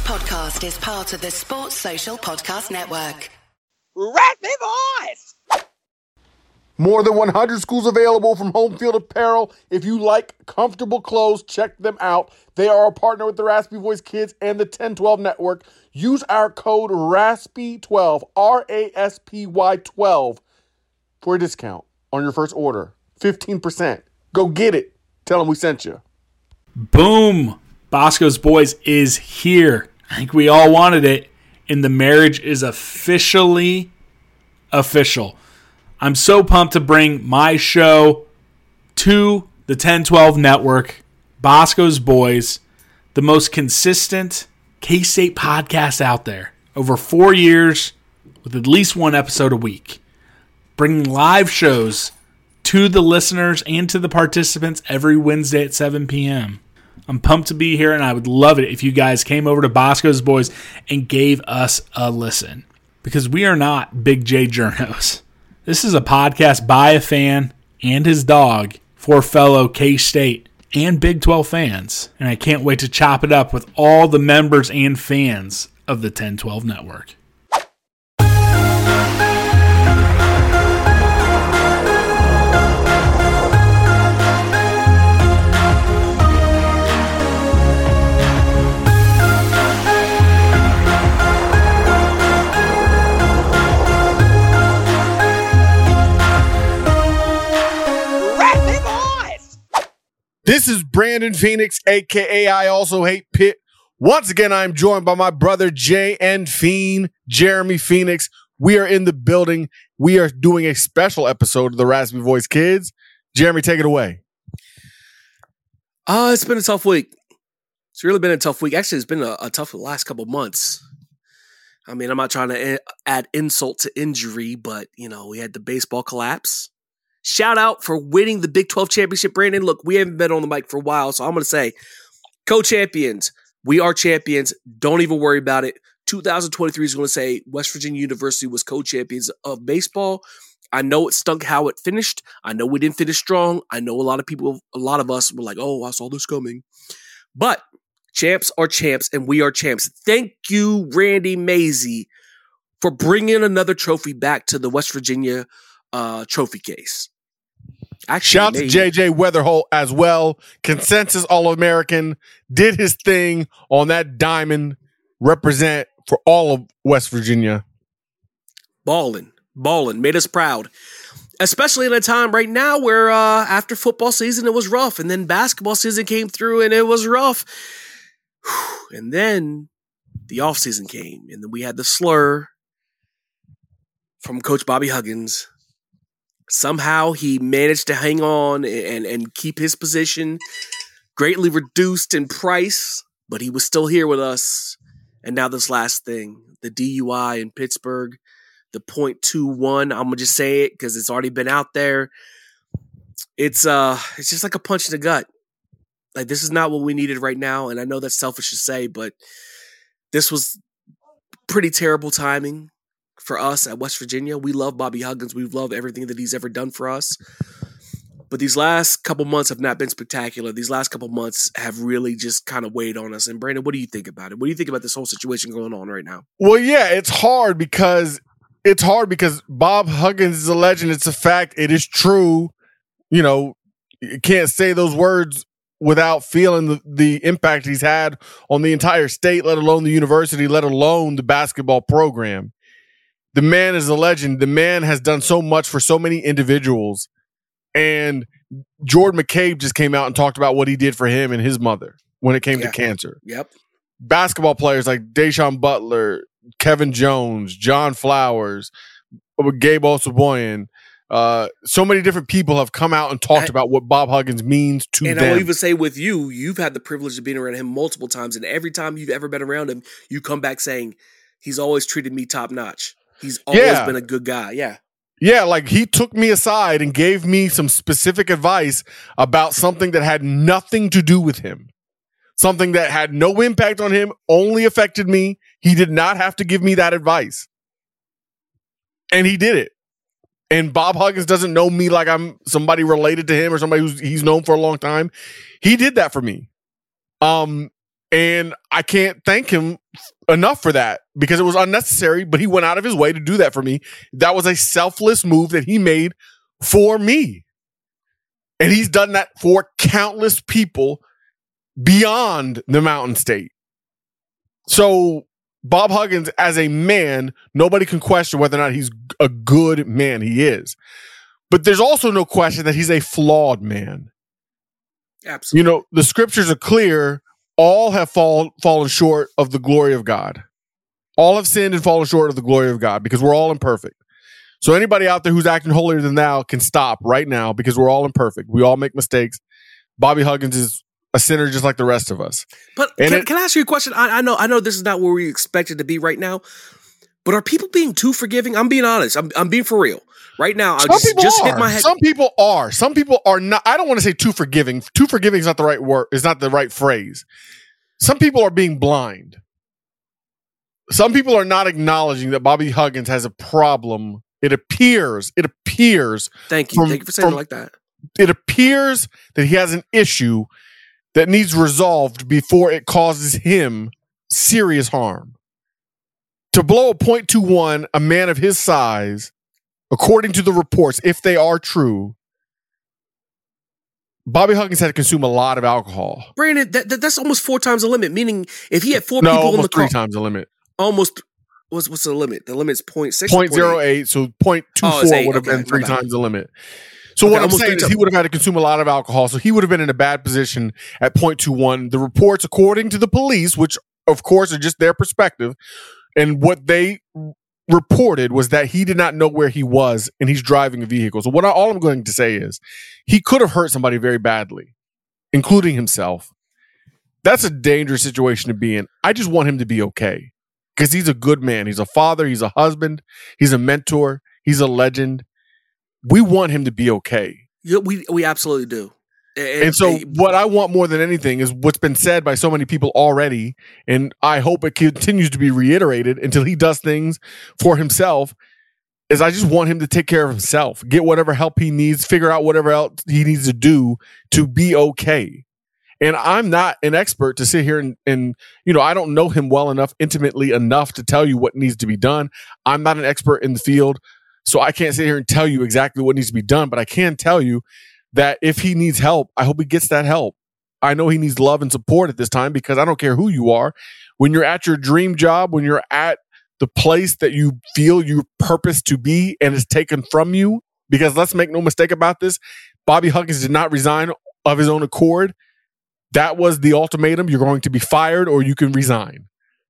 podcast is part of the Sports Social Podcast Network. Raspy Voice! More than 100 schools available from Home Field Apparel. If you like comfortable clothes, check them out. They are a partner with the Raspy Voice Kids and the 1012 Network. Use our code RASPY12, RASPY 12, for a discount on your first order. 15%. Go get it. Tell them we sent you. Boom! Bosco's Boys is here. I think we all wanted it, and the marriage is officially official. I'm so pumped to bring my show to the 1012 Network, Bosco's Boys, the most consistent K-State podcast out there. Over 4 years, with at least one episode a week. Bringing live shows to the listeners and to the participants every Wednesday at 7 p.m. I'm pumped to be here, and I would love it if you guys came over to Bosco's Boys and gave us a listen. Because we are not Big J Journos. This is a podcast by a fan and his dog for fellow K-State and Big 12 fans. And I can't wait to chop it up with all the members and fans of the 1012 Network. This is Brandon Phoenix, a.k.a. I Also Hate Pitt. Once again, I'm joined by my brother Jay and Fiend, Jeremy Phoenix. We are in the building. We are doing a special episode of the Raspy Voice Kids. Jeremy, take it away. It's been a tough week. It's really been a tough week. Actually, it's been a tough last couple months. I mean, I'm not trying to add insult to injury, but, you know, we had the baseball collapse. Shout out for winning the Big 12 championship, Brandon. Look, we haven't been on the mic for a while, so I'm going to say, co-champions. We are champions. Don't even worry about it. 2023 is going to say West Virginia University was co-champions of baseball. I know it stunk how it finished. I know we didn't finish strong. I know a lot of us were like, oh, I saw this coming. But champs are champs, and we are champs. Thank you, Randy Mazey, for bringing another trophy back to the West Virginia trophy case. Shout out to JJ Weatherholt as well. Consensus All-American. Did his thing on that diamond. Represent for all of West Virginia. Ballin'. Made us proud. Especially in a time right now where after football season, it was rough. And then basketball season came through and it was rough. And then the offseason came. And then we had the slur from Coach Bobby Huggins. Somehow he managed to hang on and keep his position, greatly reduced in price, but he was still here with us. And now this last thing, the DUI in Pittsburgh, the .21, I'm going to just say it because it's already been out there. It's just like a punch in the gut. Like, this is not what we needed right now, and I know that's selfish to say, but this was pretty terrible timing. For us at West Virginia, we love Bobby Huggins. We love everything that he's ever done for us. But these last couple months have not been spectacular. These last couple months have really just kind of weighed on us. And Brandon, what do you think about it? What do you think about this whole situation going on right now? Well, yeah, it's hard because Bob Huggins is a legend. It's a fact. It is true. You know, you can't say those words without feeling the impact he's had on the entire state, let alone the university, let alone the basketball program. The man is a legend. The man has done so much for so many individuals. And Jordan McCabe just came out and talked about what he did for him and his mother when it came to cancer. Yep. Basketball players like Deshaun Butler, Kevin Jones, John Flowers, Gabe Osabuoyen, so many different people have come out and talked about what Bob Huggins means to them. And I will even say with you, you've had the privilege of being around him multiple times. And every time you've ever been around him, you come back saying, he's always treated me top notch. He's always been a good guy. Yeah. Yeah, like he took me aside and gave me some specific advice about something that had nothing to do with him. Something that had no impact on him, only affected me. He did not have to give me that advice. And he did it. And Bob Huggins doesn't know me like I'm somebody related to him or somebody he's known for a long time. He did that for me. And I can't thank him enough for that because it was unnecessary, but he went out of his way to do that for me. That was a selfless move that he made for me. And he's done that for countless people beyond the Mountain State. So Bob Huggins, as a man, nobody can question whether or not he's a good man. He is. But there's also no question that he's a flawed man. Absolutely. You know, the scriptures are clear. All have fallen short of the glory of God. All have sinned and fallen short of the glory of God because we're all imperfect. So anybody out there who's acting holier than thou can stop right now because we're all imperfect. We all make mistakes. Bobby Huggins is a sinner just like the rest of us. But can I ask you a question? I know this is not where we expect it to be right now, but are people being too forgiving? I'm being honest. I'm being for real. Right now, I just hit my head. Some people are. Some people are not. I don't want to say too forgiving. Too forgiving is not the right word. Is not the right phrase. Some people are being blind. Some people are not acknowledging that Bobby Huggins has a problem. It appears. Thank you. Thank you for saying it like that. It appears that he has an issue that needs resolved before it causes him serious harm. To blow a .21, a man of his size, according to the reports, if they are true, Bobby Huggins had to consume a lot of alcohol. Brandon, that's almost 4 times the limit. Meaning, if he had 4 people in the car, 3 times the limit. Almost. What's the limit? The limit's 0.6. 0.08, so 0.24 would have been 3 times the limit. So what I'm saying is he would have had to consume a lot of alcohol, so he would have been in a bad position at 0.21. The reports, according to the police, which of course are just their perspective, and what they reported was that he did not know where he was and he's driving a vehicle. So all I'm going to say is he could have hurt somebody very badly, including himself. That's a dangerous situation to be in. I just want him to be okay because he's a good man. He's a father. He's a husband. He's a mentor. He's a legend. We want him to be okay. Yeah, we absolutely do. And so what I want more than anything is what's been said by so many people already, and I hope it continues to be reiterated until he does things for himself, is I just want him to take care of himself, get whatever help he needs, figure out whatever else he needs to do to be okay. And I'm not an expert to sit here and you know, I don't know him well enough, intimately enough to tell you what needs to be done. I'm not an expert in the field, so I can't sit here and tell you exactly what needs to be done, but I can tell you that if he needs help, I hope he gets that help. I know he needs love and support at this time because I don't care who you are. When you're at your dream job, when you're at the place that you feel your purpose to be and is taken from you, because let's make no mistake about this, Bobby Huggins did not resign of his own accord. That was the ultimatum. You're going to be fired or you can resign.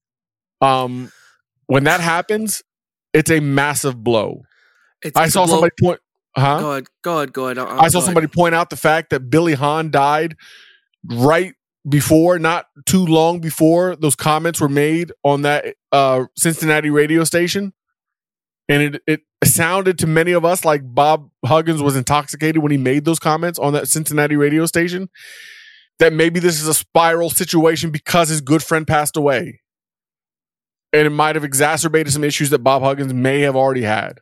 When that happens, it's a massive blow. I saw somebody point... Huh? Go ahead. I saw somebody point out the fact that Billy Hahn died right before, not too long before those comments were made on that Cincinnati radio station. And it sounded to many of us like Bob Huggins was intoxicated when he made those comments on that Cincinnati radio station. That maybe this is a spiral situation because his good friend passed away. And it might have exacerbated some issues that Bob Huggins may have already had.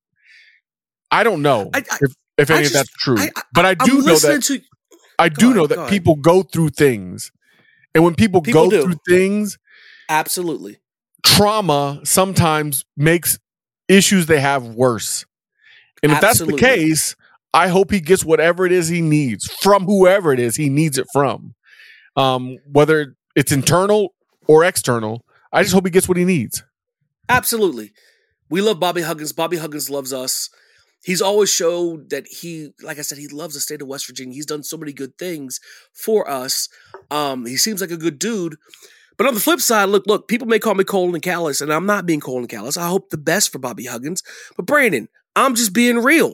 I don't know if any of that's true, but I do know that people go through things, and when people go through things, absolutely, trauma sometimes makes issues they have worse. And if that's the case, I hope he gets whatever it is he needs from whoever it is he needs it from, whether it's internal or external. I just hope he gets what he needs. Absolutely, we love Bobby Huggins. Bobby Huggins loves us. He's always showed that like I said, he loves the state of West Virginia. He's done so many good things for us. He seems like a good dude. But on the flip side, look, people may call me cold and callous, and I'm not being cold and callous. I hope the best for Bobby Huggins. But Brandon, I'm just being real.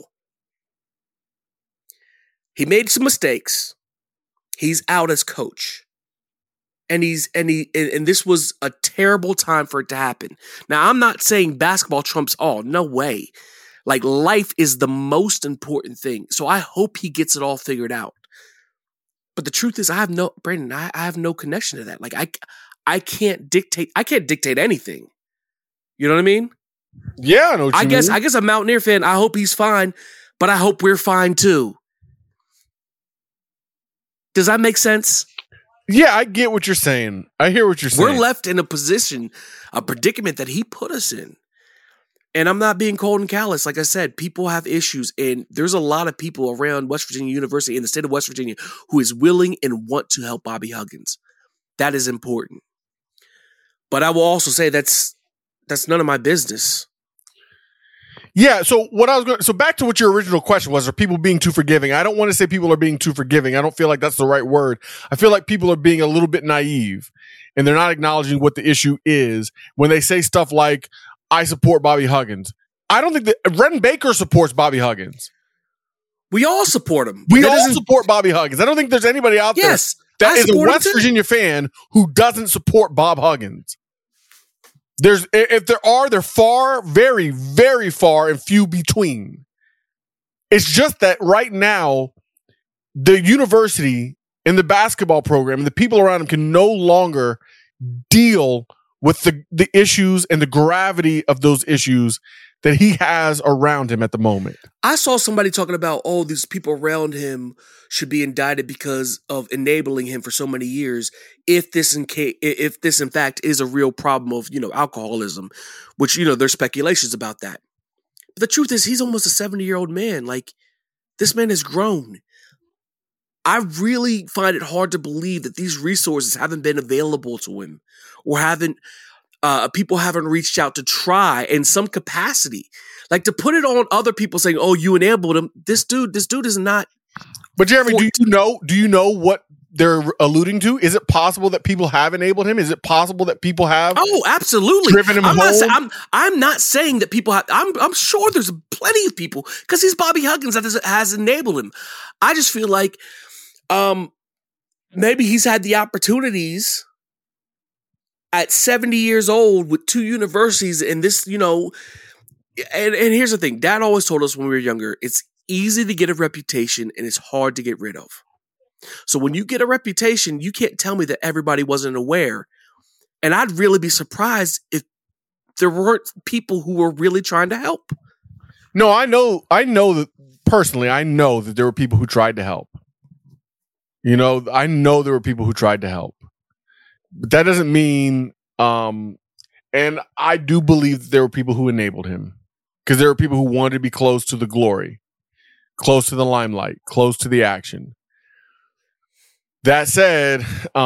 He made some mistakes. He's out as coach. And this was a terrible time for it to happen. Now, I'm not saying basketball trumps all. No way. Like, life is the most important thing. So I hope he gets it all figured out. But the truth is, I have no connection to that. Like, I can't dictate anything. You know what I mean? Yeah, I know what you mean. I guess a Mountaineer fan, I hope he's fine, but I hope we're fine too. Does that make sense? Yeah, I get what you're saying. I hear what you're saying. We're left in a predicament that he put us in. And I'm not being cold and callous. Like I said, people have issues, and there's a lot of people around West Virginia University in the state of West Virginia who is willing and want to help Bobby Huggins. That is important. But I will also say that's none of my business. Yeah, so back to what your original question was, are people being too forgiving? I don't want to say people are being too forgiving. I don't feel like that's the right word. I feel like people are being a little bit naive, and they're not acknowledging what the issue is when they say stuff like, I support Bobby Huggins. I don't think that Ren Baker supports Bobby Huggins. We all support him. We all support Bobby Huggins. I don't think there's anybody out there that is a West Virginia fan who doesn't support Bob Huggins. If there are, they're far, very, very far and few between. It's just that right now, the university and the basketball program and the people around him can no longer deal with the issues and the gravity of those issues that he has around him at the moment. I saw somebody talking about, these people around him should be indicted because of enabling him for so many years. If this in fact is a real problem of, alcoholism, which, there's speculations about that. But the truth is, he's almost a 70-year-old man. Like, this man has grown. I really find it hard to believe that these resources haven't been available to him, or people haven't reached out to try in some capacity. Like, to put it on other people saying, "Oh, you enabled him." This dude is not. But Jeremy, do you know what they're alluding to? Is it possible that people have enabled him? Is it possible that people have? Oh, absolutely. Driven him home? I'm not saying that people have. I'm sure there's plenty of people, because he's Bobby Huggins, that has enabled him. I just feel like, maybe he's had the opportunities at 70 years old with 2 universities and this, and here's the thing. Dad always told us when we were younger, it's easy to get a reputation and it's hard to get rid of. So when you get a reputation, you can't tell me that everybody wasn't aware. And I'd really be surprised if there weren't people who were really trying to help. No, I know that personally, I know that there were people who tried to help. I know there were people who tried to help. But that doesn't mean, and I do believe that there were people who enabled him, because there were people who wanted to be close to the glory, close to the limelight, close to the action. That said,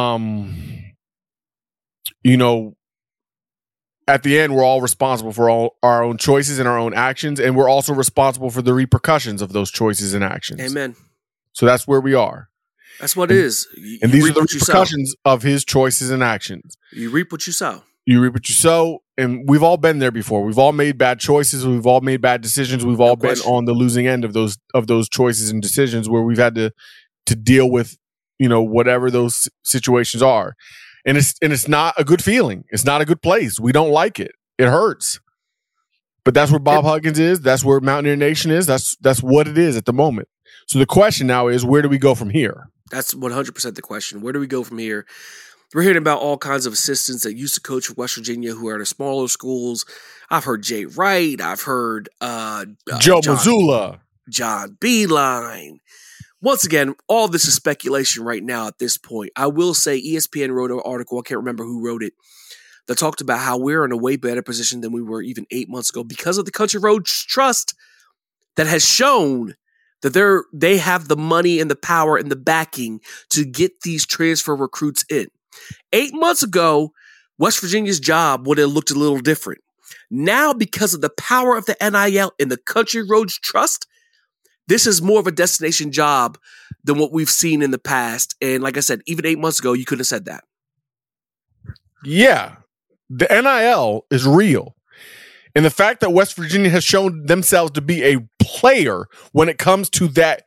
at the end, we're all responsible for all our own choices and our own actions, and we're also responsible for the repercussions of those choices and actions. Amen. So that's where we are. That's what it is. And these are the repercussions of his choices and actions. You reap what you sow. You reap what you sow, and we've all been there before. We've all made bad choices. We've all made bad decisions. We've all been on the losing end of those choices and decisions, where we've had to deal with, whatever those situations are. And it's not a good feeling. It's not a good place. We don't like it. It hurts. But that's where Bob Huggins is. That's where Mountaineer Nation is. That's what it is at the moment. So the question now is, where do we go from here? That's 100% the question. Where do we go from here? We're hearing about all kinds of assistants that used to coach for West Virginia who are at smaller schools. I've heard Jay Wright. I've heard Joe Mazzulla. John Beeline. Once again, all this is speculation right now at this point. I will say ESPN wrote an article, I can't remember who wrote it, that talked about how we're in a way better position than we were even 8 months ago because of the Country Roads Trust that has shown that they have the money and the power and the backing to get these transfer recruits in. 8 months ago, West Virginia's job would have looked a little different. Now, because of the power of the NIL and the Country Roads Trust, this is more of a destination job than what we've seen in the past. And like I said, even 8 months ago, you couldn't have said that. Yeah, the NIL is real. And the fact that West Virginia has shown themselves to be a player when it comes to that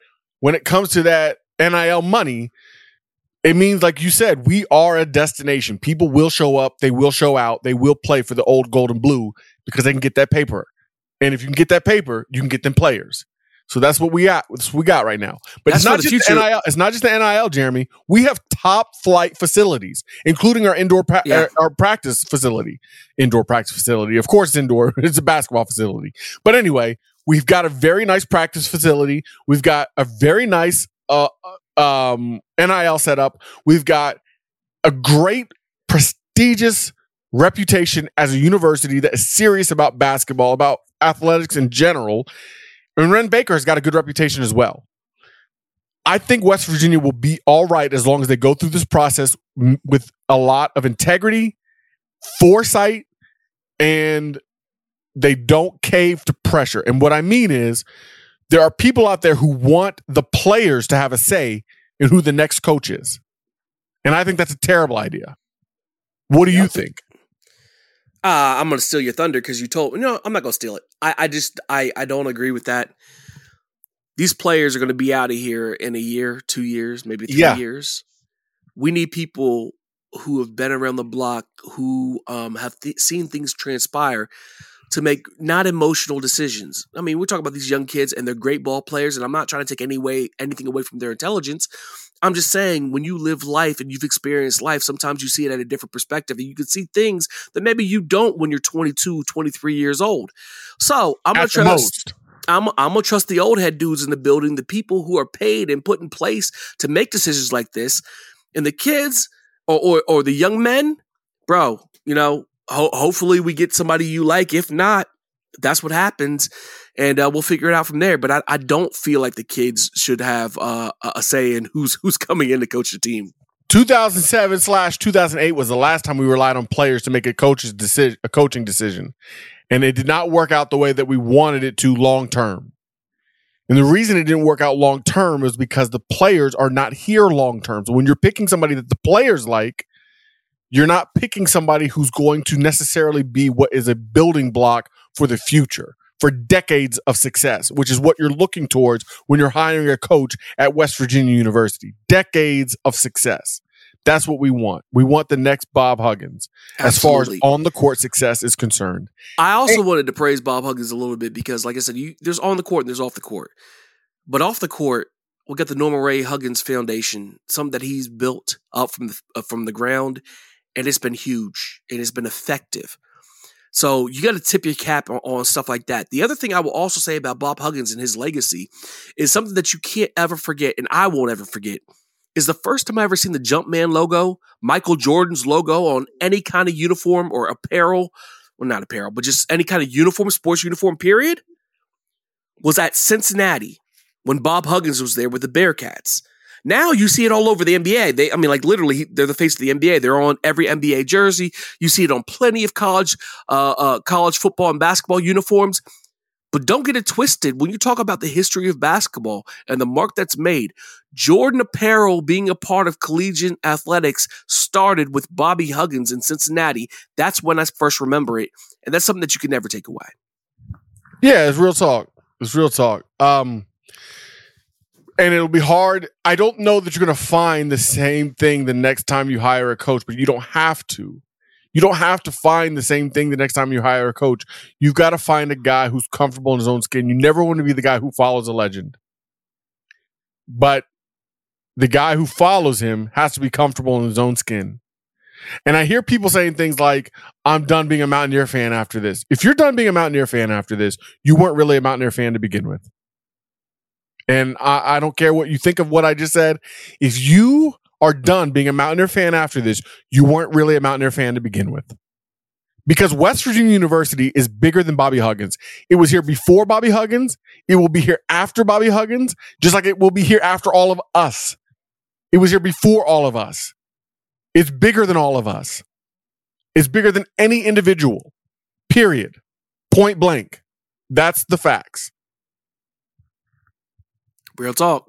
NIL money, it means, like you said, we are a destination. People will show up, they will show out, they will play for the old gold and blue because they can get that paper. And if you can get that paper, you can get them players. So that's what we got. That's what we got right now. But it's not just the NIL. It's not just the NIL, Jeremy. We have top flight facilities, including our our practice facility. Indoor practice facility. Of course, it's indoor. It's a basketball facility. But anyway, we've got a very nice practice facility. We've got a very nice NIL setup. We've got a great, prestigious reputation as a university that is serious about basketball, about athletics in general. And Wren Baker has got a good reputation as well. I think West Virginia will be all right as long as they go through this process with a lot of integrity, foresight, and they don't cave to pressure. And what I mean is there are people out there who want the players to have a say in who the next coach is. And I think that's a terrible idea. What do you think? I'm going to steal your thunder because you told me. No, I'm not going to steal it. I don't agree with that. These players are going to be out of here in a year, 2 years, maybe 3 years. We need people who have been around the block, who have seen things transpire to make not emotional decisions. I mean, we're talking about these young kids and they're great ball players, and I'm not trying to take anything away from their intelligence. I'm just saying when you live life and you've experienced life, sometimes you see it at a different perspective and you can see things that maybe you don't when you're 22, 23 years old. So I'm going to trust. I'm going to trust the old head dudes in the building, the people who are paid and put in place to make decisions like this. And the kids or the young men, bro, hopefully we get somebody you like. If not, that's what happens. And we'll figure it out from there. But I don't feel like the kids should have a say in who's coming in to coach the team. 2007/2008 was the last time we relied on players to make a coaching decision. And it did not work out the way that we wanted it to long term. And the reason it didn't work out long term is because the players are not here long term. So when you're picking somebody that the players like, you're not picking somebody who's going to necessarily be what is a building block for the future, for decades of success, which is what you're looking towards when you're hiring a coach at West Virginia University. Decades of success. That's what we want. We want the next Bob Huggins. Absolutely. As far as on the court success is concerned. I also wanted to praise Bob Huggins a little bit because, like I said, there's on the court and there's off the court. But off the court, we'll get the Norman Ray Huggins Foundation, something that he's built up from the ground, and it's been huge. It has been effective. So you got to tip your cap on stuff like that. The other thing I will also say about Bob Huggins and his legacy is something that you can't ever forget, and I won't ever forget, is the first time I ever seen the Jumpman logo, Michael Jordan's logo on any kind of uniform or apparel, well, not apparel, but just any kind of uniform, sports uniform, period, was at Cincinnati when Bob Huggins was there with the Bearcats. Now you see it all over the NBA. Literally, they're the face of the NBA. They're on every NBA jersey. You see it on plenty of college football and basketball uniforms. But don't get it twisted. When you talk about the history of basketball and the mark that's made, Jordan apparel being a part of collegiate athletics started with Bobby Huggins in Cincinnati. That's when I first remember it. And that's something that you can never take away. Yeah, it's real talk. And it'll be hard. I don't know that you're going to find the same thing the next time you hire a coach, but you don't have to. You don't have to find the same thing the next time you hire a coach. You've got to find a guy who's comfortable in his own skin. You never want to be the guy who follows a legend. But the guy who follows him has to be comfortable in his own skin. And I hear people saying things like, I'm done being a Mountaineer fan after this. If you're done being a Mountaineer fan after this, you weren't really a Mountaineer fan to begin with. And I don't care what you think of what I just said. If you are done being a Mountaineer fan after this, you weren't really a Mountaineer fan to begin with. Because West Virginia University is bigger than Bobby Huggins. It was here before Bobby Huggins. It will be here after Bobby Huggins, just like it will be here after all of us. It was here before all of us. It's bigger than all of us. It's bigger than any individual. Period. Point blank. That's the facts. Real talk.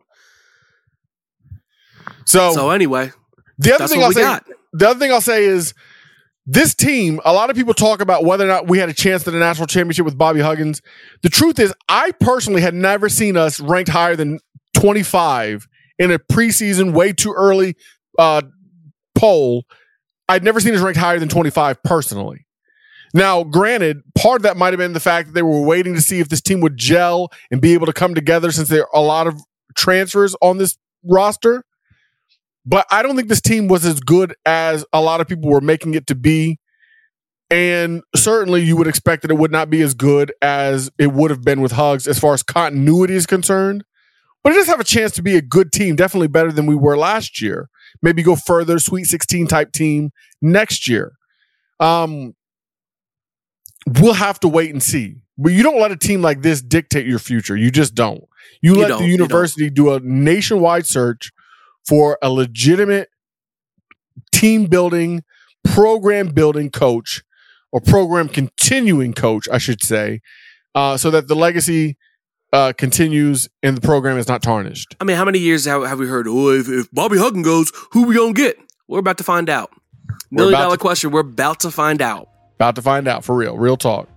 So anyway, the other thing I'll say is this team, a lot of people talk about whether or not we had a chance at a national championship with Bobby Huggins. The truth is, I personally had never seen us ranked higher than 25 in a preseason, way too early poll. I'd never seen us ranked higher than 25 personally. Now, granted, part of that might have been the fact that they were waiting to see if this team would gel and be able to come together since there are a lot of transfers on this roster. But I don't think this team was as good as a lot of people were making it to be. And certainly you would expect that it would not be as good as it would have been with Huggs as far as continuity is concerned. but it does have a chance to be a good team, definitely better than we were last year. Maybe go further, Sweet 16 type team next year. We'll have to wait and see. But you don't let a team like this dictate your future. You just don't. You let the university do a nationwide search for a legitimate team building, program building coach, or program continuing coach, I should say, so that the legacy continues and the program is not tarnished. I mean, how many years have we heard, if Bobby Huggins goes, who we going to get? We're about to find out. $1 million question. We're about to find out. About to find out, for real. Real talk.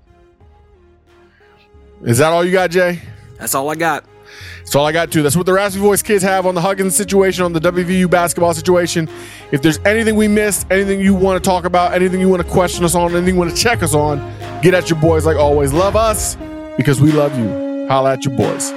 Is that all you got, Jay? That's all I got. That's all I got, too. That's what the Raspy Voice kids have on the Huggins situation, on the WVU basketball situation. If there's anything we missed, anything you want to talk about, anything you want to question us on, anything you want to check us on, get at your boys like always. Love us because we love you. Holla at your boys.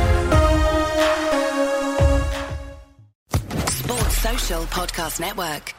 Sports Social Podcast Network.